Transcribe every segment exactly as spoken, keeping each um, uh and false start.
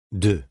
deux.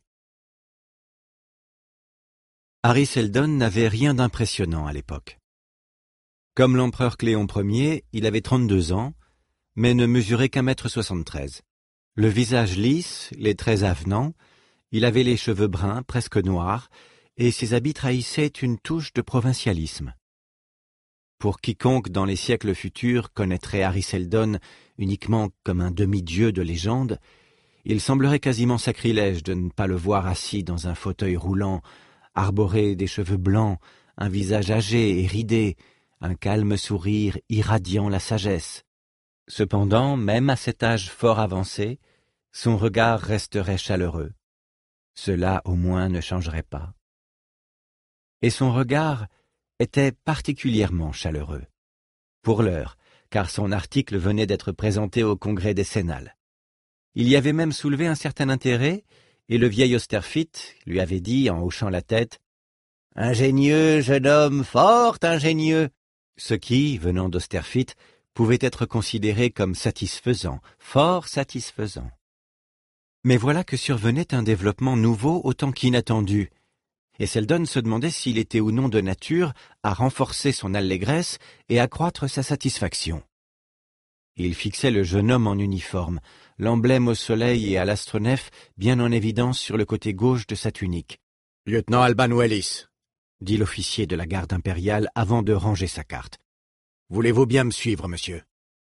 Harry Seldon n'avait rien d'impressionnant à l'époque. Comme l'empereur Cléon Ier, il avait trente-deux ans, mais ne mesurait qu'un mètre soixante-treize. Le visage lisse, les traits avenants, il avait les cheveux bruns, presque noirs, et ses habits trahissaient une touche de provincialisme. Pour quiconque dans les siècles futurs connaîtrait Harry Seldon uniquement comme un demi-dieu de légende, il semblerait quasiment sacrilège de ne pas le voir assis dans un fauteuil roulant, arboré des cheveux blancs, un visage âgé et ridé, un calme sourire irradiant la sagesse. Cependant, même à cet âge fort avancé, son regard resterait chaleureux. Cela, au moins, ne changerait pas. Et son regard était particulièrement chaleureux. Pour l'heure, car son article venait d'être présenté au congrès décennal. Il y avait même soulevé un certain intérêt, et le vieil Austerfitt lui avait dit, en hochant la tête, « Ingénieux, jeune homme, fort ingénieux !» Ce qui, venant d'Austerfitt, pouvait être considéré comme satisfaisant, fort satisfaisant. Mais voilà que survenait un développement nouveau autant qu'inattendu, et Seldon se demandait s'il était ou non de nature à renforcer son allégresse et accroître sa satisfaction. Il fixait le jeune homme en uniforme, l'emblème au soleil et à l'astronef bien en évidence sur le côté gauche de sa tunique. « Lieutenant Alban Wallis !» dit l'officier de la garde impériale avant de ranger sa carte. « Voulez-vous bien me suivre, monsieur ?»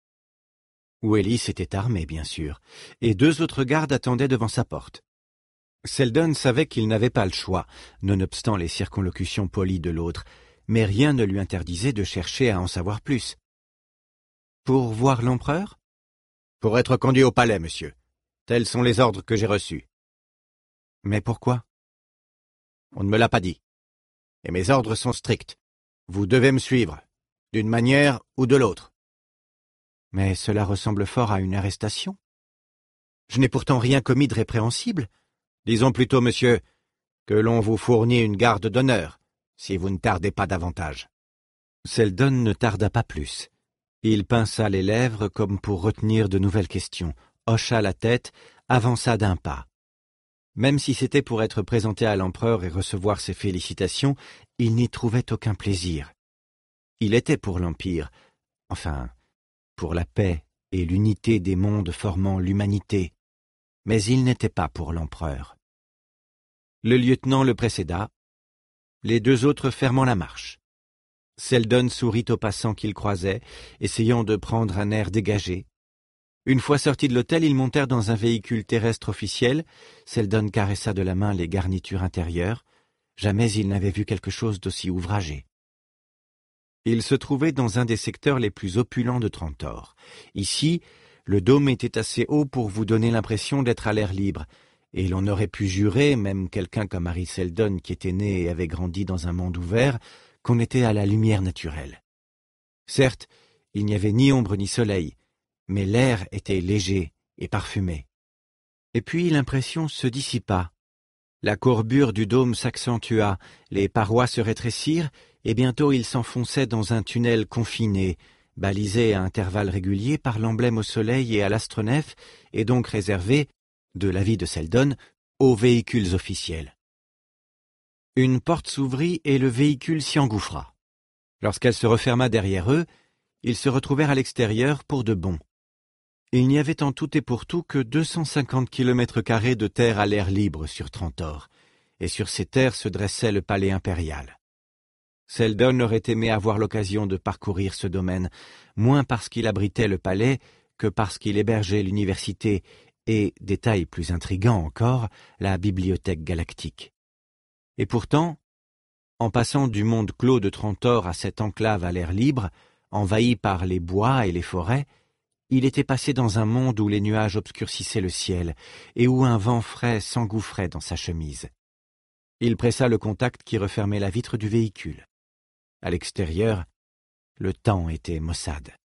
Wallis était armé, bien sûr, et deux autres gardes attendaient devant sa porte. Seldon savait qu'il n'avait pas le choix, nonobstant les circonlocutions polies de l'autre, mais rien ne lui interdisait de chercher à en savoir plus. « Pour voir l'empereur ?»« Pour être conduit au palais, monsieur. Tels sont les ordres que j'ai reçus. »« Mais pourquoi ?»« On ne me l'a pas dit. Et mes ordres sont stricts. Vous devez me suivre, d'une manière ou de l'autre. » « Mais cela ressemble fort à une arrestation. Je n'ai pourtant rien commis de répréhensible. Disons plutôt, monsieur, que l'on vous fournit une garde d'honneur, si vous ne tardez pas davantage. » Seldon ne tarda pas plus. Il pinça les lèvres comme pour retenir de nouvelles questions, hocha la tête, avança d'un pas. Même si c'était pour être présenté à l'empereur et recevoir ses félicitations, il n'y trouvait aucun plaisir. Il était pour l'Empire, enfin, pour la paix et l'unité des mondes formant l'humanité, mais il n'était pas pour l'empereur. Le lieutenant le précéda, les deux autres fermant la marche. Seldon sourit aux passants qu'il croisait, essayant de prendre un air dégagé. Une fois sortis de l'hôtel, ils montèrent dans un véhicule terrestre officiel. Seldon caressa de la main les garnitures intérieures. Jamais il n'avait vu quelque chose d'aussi ouvragé. Il se trouvait dans un des secteurs les plus opulents de Trantor. Ici, le dôme était assez haut pour vous donner l'impression d'être à l'air libre, et l'on aurait pu jurer, même quelqu'un comme Harry Seldon qui était né et avait grandi dans un monde ouvert, qu'on était à la lumière naturelle. Certes, il n'y avait ni ombre ni soleil, mais l'air était léger et parfumé. Et puis l'impression se dissipa. La courbure du dôme s'accentua, les parois se rétrécirent, et bientôt il s'enfonçait dans un tunnel confiné, balisé à intervalles réguliers par l'emblème au soleil et à l'astronef, et donc réservé, de l'avis de Seldon, aux véhicules officiels. Une porte s'ouvrit et le véhicule s'y engouffra. Lorsqu'elle se referma derrière eux, ils se retrouvèrent à l'extérieur pour de bon. Il n'y avait en tout et pour tout que deux cent cinquante kilomètres carrés de terre à l'air libre sur Trantor, et sur ces terres se dressait le palais impérial. Seldon aurait aimé avoir l'occasion de parcourir ce domaine, moins parce qu'il abritait le palais que parce qu'il hébergeait l'université et, détail plus intrigant encore, la bibliothèque galactique. Et pourtant, en passant du monde clos de Trantor à cette enclave à l'air libre, envahie par les bois et les forêts, il était passé dans un monde où les nuages obscurcissaient le ciel et où un vent frais s'engouffrait dans sa chemise. Il pressa le contact qui refermait la vitre du véhicule. À l'extérieur, le temps était maussade.